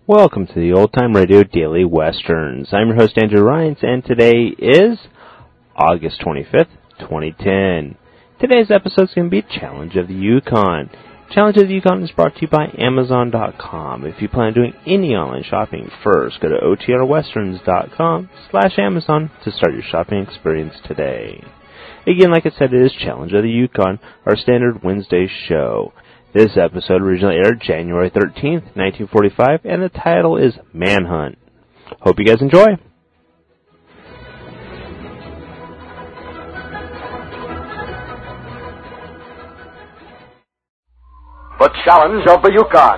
Welcome to the Old Time Radio Daily Westerns. I'm your host, Andrew Rhynes, and today is August 25th, 2010. Today's episode is going to be Challenge of the Yukon. Challenge of the Yukon is brought to you by Amazon.com. If you plan on doing any online shopping, first go to otrwesterns.com/Amazon to start your shopping experience today. Again, like I said, it is Challenge of the Yukon, our standard Wednesday show. This episode originally aired January 13th, 1945, and the title is Manhunt. Hope you guys enjoy. The Challenge of the Yukon.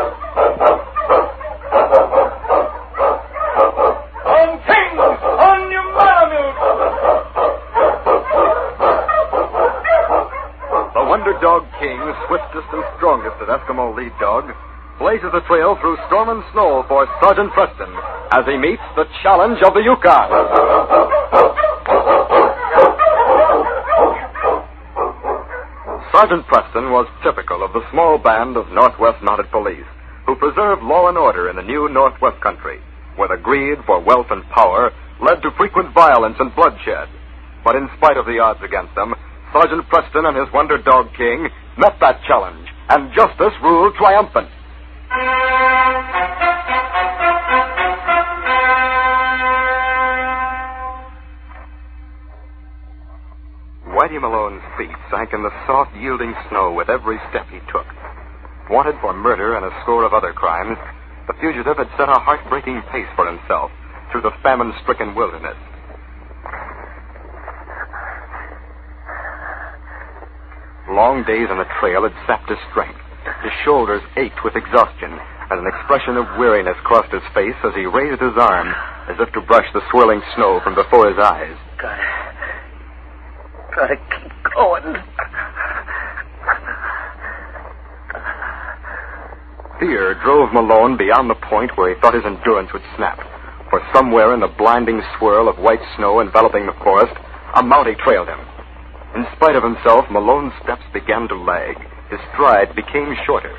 On Kings, on your Malamute! The Wonder Dog King, swiftest and strongest of Eskimo lead dogs, blazes a trail through storm and snow for Sergeant Preston as he meets the Challenge of the Yukon. Sergeant Preston was typical of the small band of Northwest Mounted Police who preserved law and order in the new Northwest country, where the greed for wealth and power led to frequent violence and bloodshed. But in spite of the odds against them, Sergeant Preston and his Wonder Dog King met that challenge, and justice ruled triumphant. Whitey Malone's feet sank in the soft, yielding snow with every step he took. Wanted for murder and a score of other crimes, the fugitive had set a heartbreaking pace for himself through the famine-stricken wilderness. Long days on the trail had sapped his strength. His shoulders ached with exhaustion, and an expression of weariness crossed his face as he raised his arm as if to brush the swirling snow from before his eyes. Gotta keep going. Fear drove Malone beyond the point where he thought his endurance would snap. For somewhere in the blinding swirl of white snow enveloping the forest, a Mountie trailed him. In spite of himself, Malone's steps began to lag. His stride became shorter.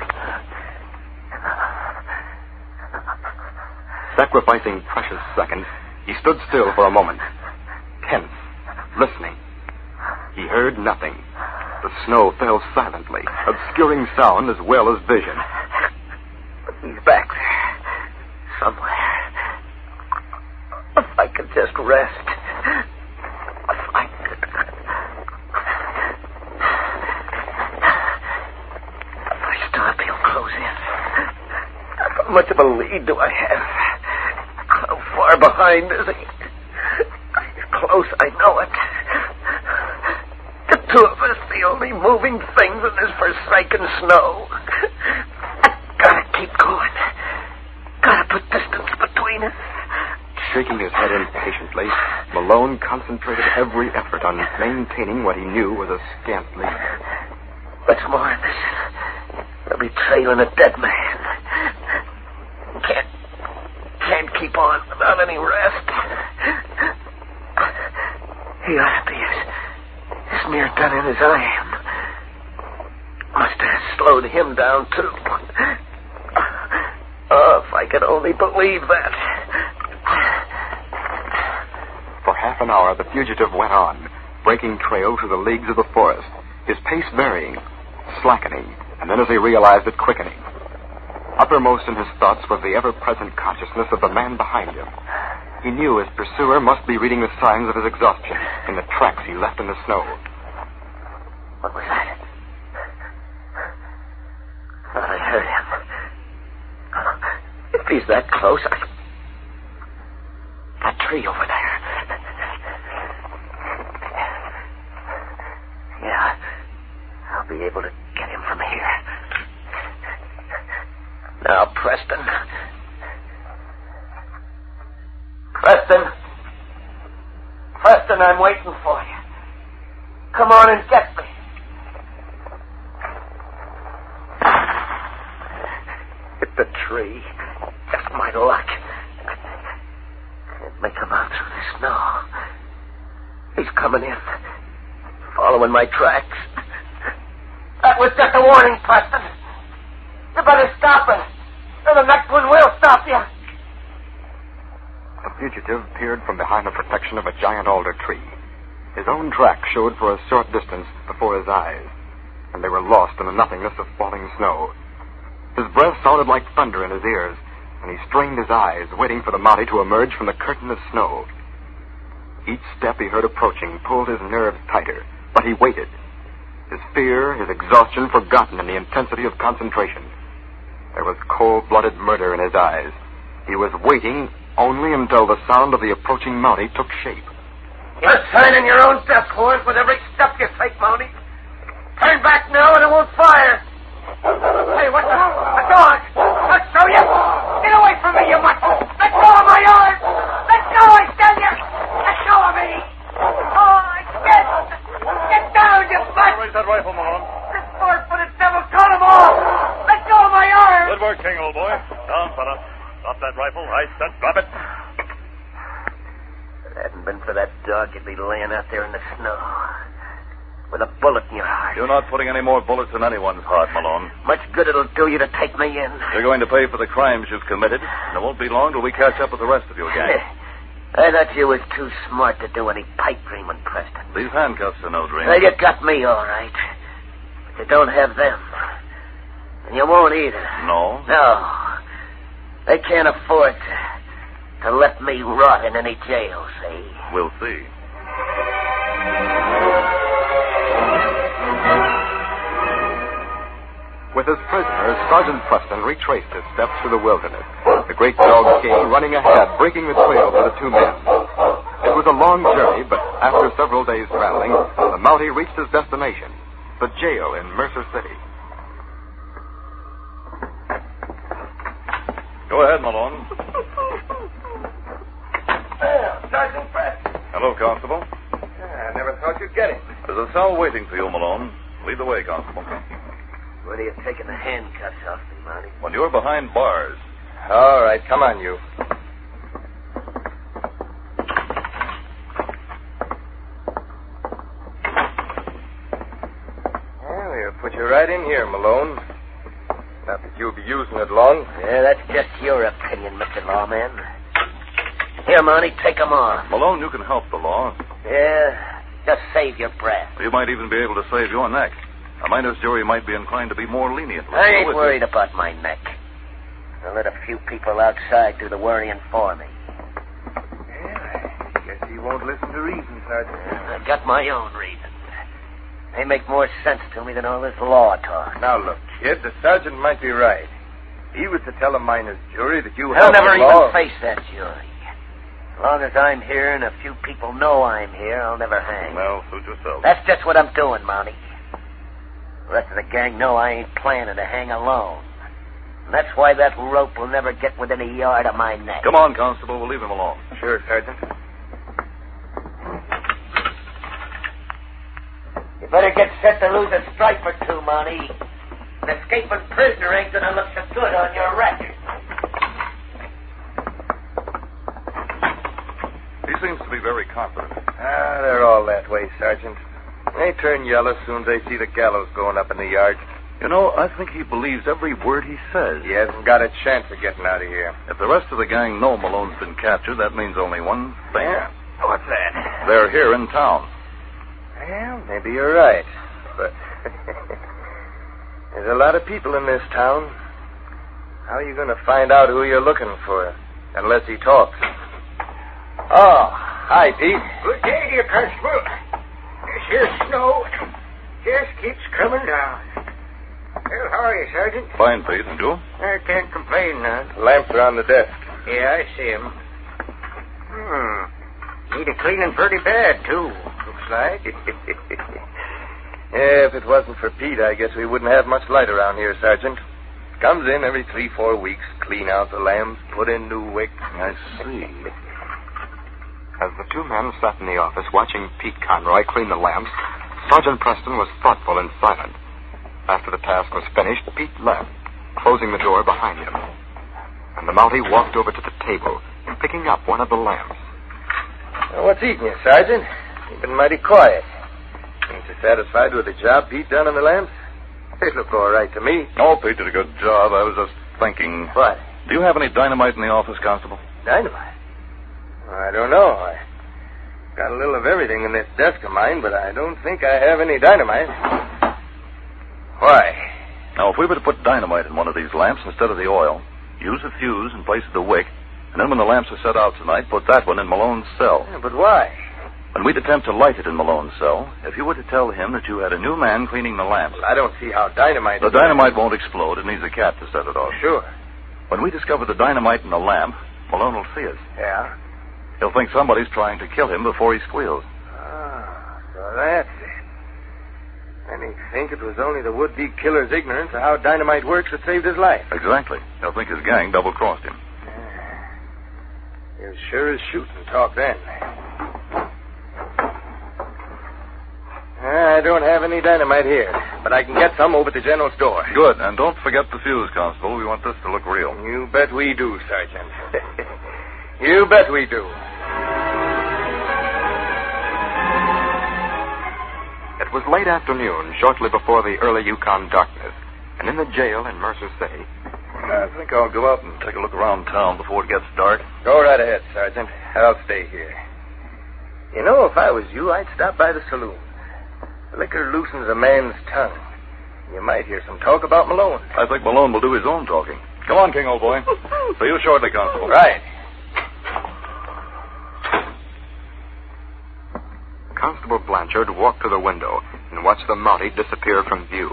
Sacrificing precious seconds, he stood still for a moment, tense, listening. He heard nothing. The snow fell silently, obscuring sound as well as vision. He's back there, somewhere. If I could just rest. If I could. If I stop, he'll close in. How much of a lead do I have? How far behind is he? He's close, I know it. The two of us, the only moving things in this forsaken snow. I gotta keep going. Gotta put distance between us. Shaking his head impatiently, Malone concentrated every effort on maintaining what he knew was a scant lead. What's more in this? They'll be trailing a dead man. Can't keep on without any rest. He ought to be as near done in as I am. Must have slowed him down, too. Oh, if I could only believe that. For half an hour, the fugitive went on, breaking trail through the leagues of the forest, his pace varying, slackening, and then as he realized it, quickening. Uppermost in his thoughts was the ever-present consciousness of the man behind him. He knew his pursuer must be reading the signs of his exhaustion in the tracks he left in the snow. What was that? Thought I heard him. If he's that close, that tree over there. Yeah, I'll be able to get him from here. Now, Preston. Preston, I'm waiting for you. Come on and get me. Hit the tree. Just my luck. Can't make him out through the snow. He's coming in. Following my tracks. That was just a warning, Preston. You better stop it. the next one will stop you. The fugitive peered from behind the protection of a giant alder tree. His own track showed for a short distance before his eyes, and they were lost in the nothingness of falling snow. His breath sounded like thunder in his ears, and he strained his eyes, waiting for the Mountie to emerge from the curtain of snow. Each step he heard approaching pulled his nerves tighter, but he waited. His fear, his exhaustion forgotten in the intensity of concentration. There was cold-blooded murder in his eyes. He was waiting only until the sound of the approaching Mountie took shape. You're signing your own death warrant with every step you take, Mountie. Turn back now and it won't fire. Hey, what the? A dog! I'll show you! Get away from me, you mutt! Let go of my arm! Let go, I tell you! Let go of me! Oh, get down, you mutt! Raise that rifle, Malone. This four-footed devil, call him off! Let go of my arm! Good work, King, old boy. Down, fella. Drop that rifle. I said drop it. If it hadn't been for that dog, you'd be laying out there in the snow. With a bullet in your heart. You're not putting any more bullets in anyone's heart, Malone. Much good it'll do you to take me in. You're going to pay for the crimes you've committed, and it won't be long till we catch up with the rest of your gang. I thought you was too smart to do any pipe dreaming, Preston. These handcuffs are no dream. Well, you got me, all right. But you don't have them. And you won't either. No? No. They can't afford to let me rot in any jail, see? We'll see. With his prisoners, Sergeant Preston retraced his steps through the wilderness. The great dog came running ahead, breaking the trail for the two men. It was a long journey, but after several days traveling, the Mountie reached his destination, the jail in Mercer City. Go ahead, Malone. Sergeant Preston. Hello, Constable. I never thought you'd get him. There's a cell waiting for you, Malone. Lead the way, Constable. When are you taking the handcuffs off me, Mountie? When you're behind bars. All right, come on, you. Well, we'll put you right in here, Malone. Not that you'll be using it long. Yeah, that's just your opinion, Mr. Lawman. Here, Mountie, take them off. Malone, you can help the law. Yeah, just save your breath. You might even be able to save your neck. A miners' jury might be inclined to be more lenient with I you. ain't worried about my neck. I'll let a few people outside do the worrying for me. Yeah, I guess he won't listen to reason, Sergeant. I've got my own reasons. They make more sense to me than all this law talk. Now, look, kid, the sergeant might be right. He was to tell a miners' jury that you I'll helped never the even law. face that jury. As long as I'm here and a few people know I'm here, I'll never hang. Well, suit yourself. That's just what I'm doing, Mountie. The rest of the gang know I ain't planning to hang alone. And that's why that rope will never get within a yard of my neck. Come on, Constable. We'll leave him alone. Sure, Sergeant. You better get set to lose a stripe or two, Mountie. An escaping prisoner ain't gonna look so good on your record. He seems to be very confident. They're all that way, Sergeant. They turn yellow as soon as they see the gallows going up in the yard. You know, I think he believes every word he says. He hasn't got a chance of getting out of here. If the rest of the gang know Malone's been captured, that means only one thing. Yeah. What's that? They're here in town. Well, maybe you're right. But there's a lot of people in this town. How are you going to find out who you're looking for? Unless he talks. Oh, hi, Pete. Good day to you, Constable. This here snow just keeps coming down. Well, how are you, Sergeant? Fine, Pete, and you? I can't complain now. Lamps are on the desk. Yeah, I see him. Need a cleaning pretty bad, too, looks like. Yeah, if it wasn't for Pete, I guess we wouldn't have much light around here, Sergeant. Comes in every 3-4 weeks, clean out the lamps, put in new wicks. I see. As the two men sat in the office watching Pete Conroy clean the lamps, Sergeant Preston was thoughtful and silent. After the task was finished, Pete left, closing the door behind him. And the Mountie walked over to the table, picking up one of the lamps. What's eating you, Sergeant? You've been mighty quiet. Ain't you satisfied with the job Pete done on the lamps? They look all right to me. Oh, Pete did a good job. I was just thinking. What? Do you have any dynamite in the office, Constable? Dynamite? I don't know. I got a little of everything in this desk of mine, but I don't think I have any dynamite. Why? Now, if we were to put dynamite in one of these lamps instead of the oil, use a fuse in place of the wick, and then when the lamps are set out tonight, put that one in Malone's cell. Yeah, but why? When we'd attempt to light it in Malone's cell, if you were to tell him that you had a new man cleaning the lamps... I don't see how dynamite... The dynamite won't explode. It needs a cat to set it off. Sure. When we discover the dynamite in the lamp, Malone will see us. Yeah? He'll think somebody's trying to kill him before he squeals. Ah, so that's it. And he'd think it was only the would-be killer's ignorance of how dynamite works that saved his life. Exactly. He'll think his gang double-crossed him. You sure as shooting talk then. I don't have any dynamite here, but I can get some over at the general store. Good, and don't forget the fuse, Constable. We want this to look real. You bet we do, Sergeant. You bet we do. It was late afternoon, shortly before the early Yukon darkness, and in the jail in Mercer City. I think I'll go out and take a look around town before it gets dark. Go right ahead, Sergeant. I'll stay here. You know, if I was you, I'd stop by the saloon. Liquor loosens a man's tongue. You might hear some talk about Malone. I think Malone will do his own talking. Come on, King, old boy. See you shortly, Constable. Right. Constable Blanchard walked to the window and watched the Mountie disappear from view.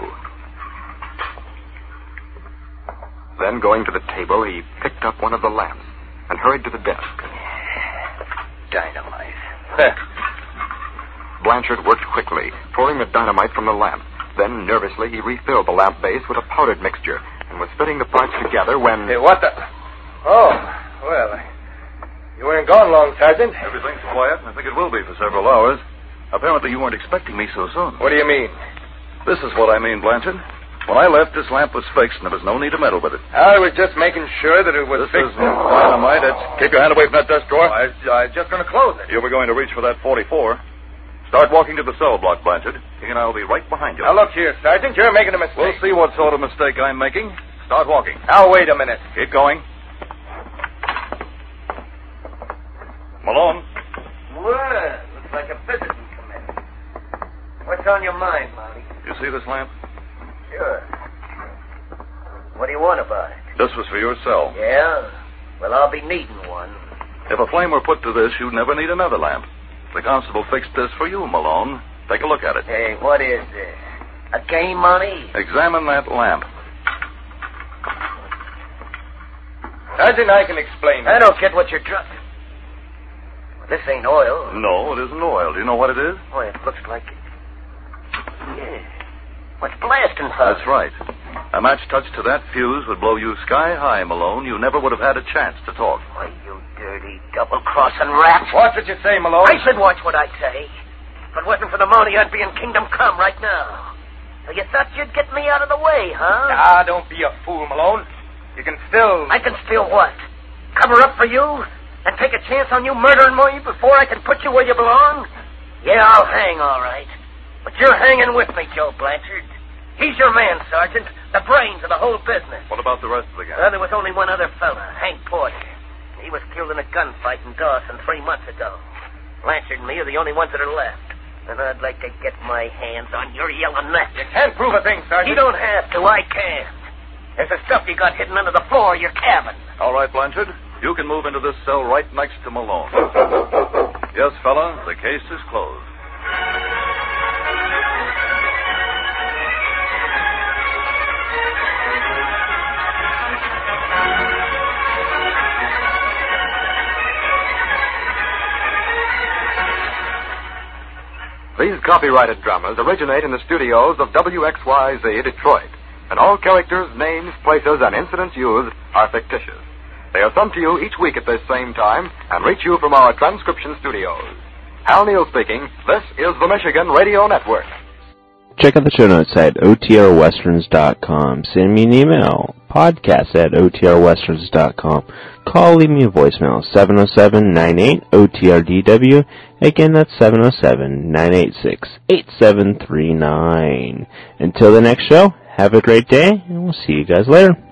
Then, going to the table, he picked up one of the lamps and hurried to the desk. Dynamite. Blanchard worked quickly, pouring the dynamite from the lamp. Then, nervously, he refilled the lamp base with a powdered mixture and was fitting the parts together when... Hey, what the... Oh, well, you weren't gone long, Sergeant. Everything's quiet, and I think it will be for several hours. Apparently, you weren't expecting me so soon. What do you mean? This is what I mean, Blanchard. When I left, this lamp was fixed, and there was no need to meddle with it. I was just making sure that it was This fixed. isn't dynamite. Keep your hand away from that desk drawer. I was just going to close it. You were going to reach for that 44. Start walking to the cell block, Blanchard. King and I will be right behind you. Now, look here, Sergeant. You're making a mistake. We'll see what sort of mistake I'm making. Start walking. Now, wait a minute. Keep going. Malone. Well, looks like a visiting committee. What's on your mind, Mountie? You see this lamp? Sure. What do you want about it? This was for your cell. Yeah? Well, I'll be needing one. If a flame were put to this, you'd never need another lamp. The constable fixed this for you, Malone. Take a look at it. Hey, what is this? A game, Mountie? Examine that lamp. Sergeant, I can explain. I don't get what you're trying... This ain't oil. No, it isn't oil. Do you know what it is? Boy, it looks like it. Yeah. What's blasting for? That's right. A match touched to that fuse would blow you sky high, Malone. You never would have had a chance to talk. Why, you dirty, double-crossing rat. Watch what you say, Malone. I should watch what I say. If it wasn't for the Mountie, I'd be in Kingdom Come right now. So you thought you'd get me out of the way, huh? Ah, don't be a fool, Malone. You can still... I can still what? Cover up for you? And take a chance on you murdering me before I can put you where you belong? Yeah, I'll hang, all right. But you're hanging with me, Joe Blanchard. He's your man, Sergeant. The brains of the whole business. What about the rest of the gang? There was only one other fella, Hank Porter. He was killed in a gunfight in Dawson 3 months ago. Blanchard and me are the only ones that are left. And I'd like to get my hands on your yellow neck. You can't prove a thing, Sergeant. You don't have to. I can. There's the stuff you got hidden under the floor of your cabin. All right, Blanchard. You can move into this cell right next to Malone. Yes, fella, the case is closed. These copyrighted dramas originate in the studios of WXYZ Detroit, and all characters, names, places, and incidents used are fictitious. They are sent to you each week at this same time and reach you from our transcription studios. Hal Neal speaking. This is the Michigan Radio Network. Check out the show notes at otrwesterns.com. Send me an email, podcast@otrwesterns.com. Call, leave me a voicemail, 707-98-OTRDW. Again, that's 707-986-8739. Until the next show, have a great day, and we'll see you guys later.